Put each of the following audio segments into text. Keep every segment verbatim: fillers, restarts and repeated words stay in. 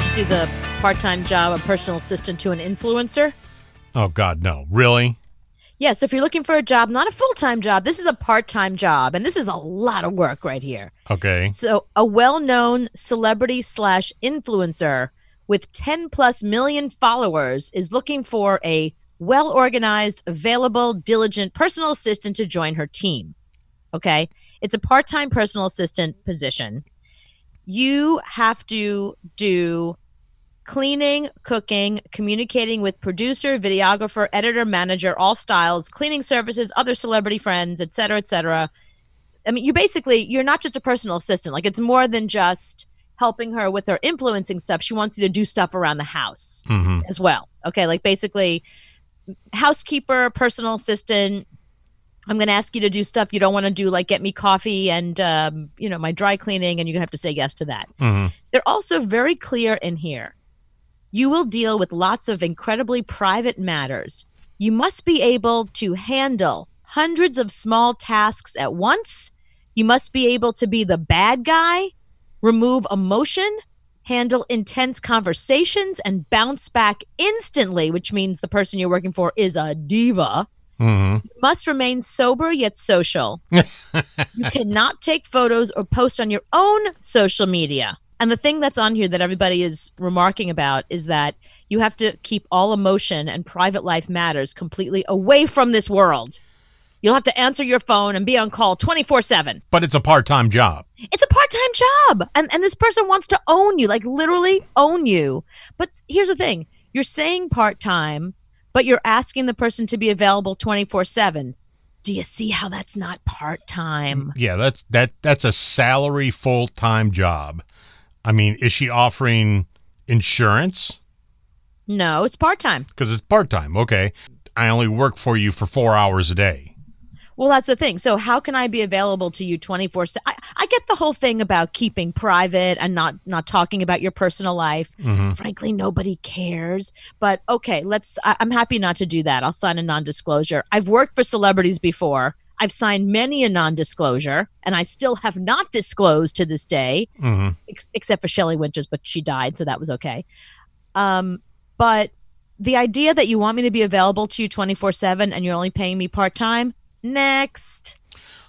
you see the part-time job of personal assistant to an influencer? Oh, God, no. Really? Yeah, so if you're looking for a job, not a full-time job, this is a part-time job, and this is a lot of work right here. Okay. So a well-known celebrity slash influencer with ten plus million followers is looking for a well-organized, available, diligent personal assistant to join her team. Okay? It's a part-time personal assistant position. You have to do cleaning, cooking, communicating with producer, videographer, editor, manager, all styles, cleaning services, other celebrity friends, et cetera, et cetera. I mean, you basically, you're not just a personal assistant. Like, it's more than just helping her with her influencing stuff. She wants you to do stuff around the house mm-hmm. as well. Okay, like basically housekeeper, personal assistant. I'm going to ask you to do stuff you don't want to do, like get me coffee and, um, you know, my dry cleaning, and you're going to have to say yes to that. Mm-hmm. They're also very clear in here. You will deal with lots of incredibly private matters. You must be able to handle hundreds of small tasks at once. You must be able to be the bad guy, remove emotion, handle intense conversations, and bounce back instantly, which means the person you're working for is a diva. Mm-hmm. You must remain sober yet social. You cannot take photos or post on your own social media. And the thing that's on here that everybody is remarking about is that you have to keep all emotion and private life matters completely away from this world. You'll have to answer your phone and be on call twenty-four seven. But it's a part-time job. It's a part-time job. And and this person wants to own you, like literally own you. But here's the thing. You're saying part-time, but you're asking the person to be available twenty-four seven. Do you see how that's not part-time? Yeah, that's that that's a salary full-time job. I mean, is she offering insurance? No, it's part-time. Because it's part-time. Okay. I only work for you for four hours a day. Well, that's the thing. So how can I be available to you twenty-four seven? I, I get the whole thing about keeping private and not, not talking about your personal life. Mm-hmm. Frankly, nobody cares. But okay, let's. I, I'm happy not to do that. I'll sign a non-disclosure. I've worked for celebrities before. I've signed many a non-disclosure, and I still have not disclosed to this day, mm-hmm. ex- except for Shelley Winters, but she died, so that was okay. Um, but the idea that you want me to be available to you twenty-four seven and you're only paying me part-time, next.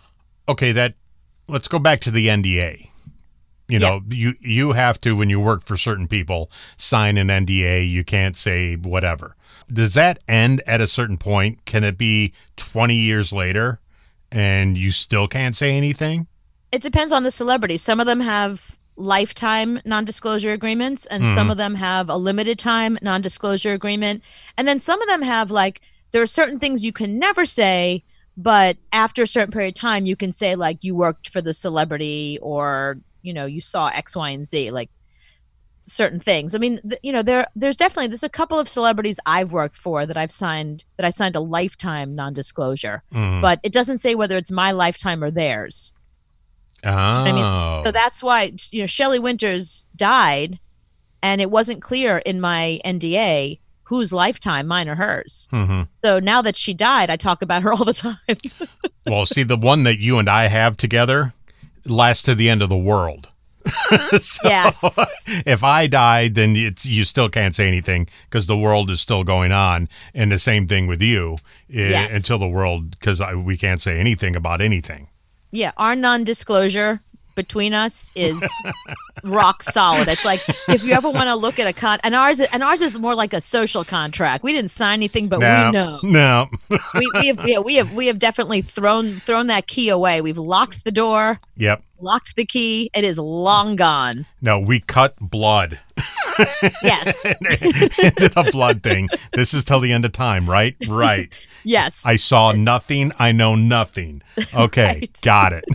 Okay, that let's go back to the N D A. You know, yeah. you you have to, when you work for certain people, sign an N D A. You can't say whatever. Does that end at a certain point? Can it be twenty years later and you still can't say anything? It depends on the celebrity. Some of them have lifetime non-disclosure agreements, and mm-hmm. some of them have a limited time non-disclosure agreement. And then some of them have, like, there are certain things you can never say, but after a certain period of time, you can say, like, you worked for the celebrity, or, you know, you saw X, Y, and Z, like certain things. I mean, th- you know, there there's definitely, there's a couple of celebrities I've worked for that I've signed, that I signed a lifetime non-disclosure, mm-hmm. but it doesn't say whether it's my lifetime or theirs. Oh. I mean, so that's why, you know, Shelley Winters died, and it wasn't clear in my N D A whose lifetime, mine or hers. Mm-hmm. So now that she died, I talk about her all the time. Well, see, the one that you and I have together lasts to the end of the world. So yes. If I died, then it's, you still can't say anything because the world is still going on. And the same thing with you yes. I, until the world, because we can't say anything about anything. Yeah, our non-disclosure between us is rock solid. It's like, if you ever want to look at a con, and ours, and ours is more like a social contract. We didn't sign anything, but no, we know. No, we, we have, yeah, we have, we have definitely thrown thrown that key away. We've locked the door. Yep. Locked the key. It is long gone. No, we cut blood. Yes. Into the blood thing. This is till the end of time, right? Right. Yes. I saw nothing. I know nothing. Okay. Right. Got it.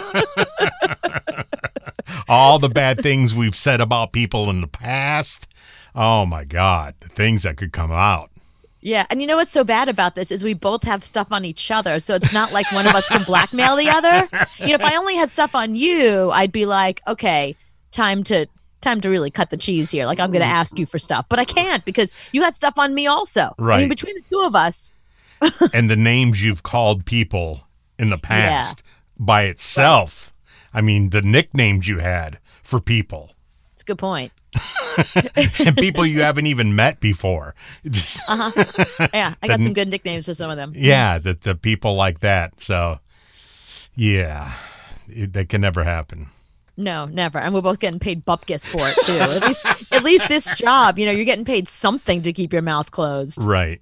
All the bad things we've said about people in the past. Oh, my God. The things that could come out. Yeah. And you know what's so bad about this is we both have stuff on each other. So it's not like one of us can blackmail the other. You know, if I only had stuff on you, I'd be like, okay, time to time to really cut the cheese here. Like, I'm going to ask you for stuff. But I can't because you got stuff on me also. Right. I mean, between the two of us. And the names you've called people in the past yeah. by itself. Right. I mean, the nicknames you had for people. That's a good point. and people you haven't even met before. uh-huh. Yeah, I got The- some good nicknames for some of them. Yeah, the, the people like that. So, yeah, it, that can never happen. No, never. And we're both getting paid bupkis for it too. At least, at least this job, you know, you're getting paid something to keep your mouth closed. Right.